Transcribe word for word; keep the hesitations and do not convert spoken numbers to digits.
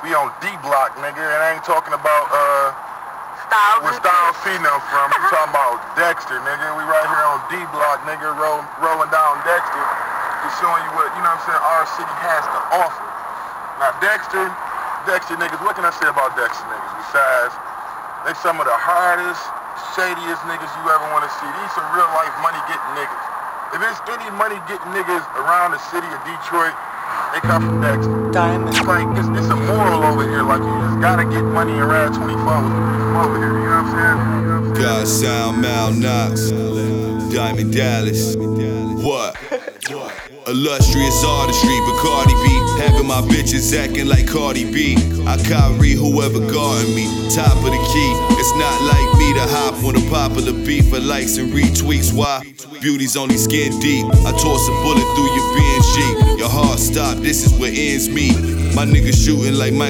We on D Block, nigga, and I ain't talking about uh Styles where Styles P them from. I'm talking about Dexter, nigga. We right here on D Block, nigga, roll, rolling down Dexter, just showing you what, you know what I'm saying, our city has to offer. Now Dexter, Dexter niggas, what can I say about Dexter niggas besides they some of the hardest, shadiest niggas you ever want to see. These some real life money getting niggas. If there's any money getting niggas around the city of Detroit, they come from Dexter. Diamond. It's like, it's, it's a moral over here. Like, you just gotta get money and ride twenty-four from over here. You know what I'm saying? You know what I'm saying? God Sound, Mal Knox, Diamond Dallas. What? Illustrious artistry, Bacardi B. Having my bitches acting like Cardi B. I Kyrie, whoever guarding me. Top of the key. It's not like me to hop on a popular beat for likes and retweets. Why? Beauty's only skin deep. I toss a bullet through your B N G. Your heart stop, this is where ends meet. My niggas shooting like Michael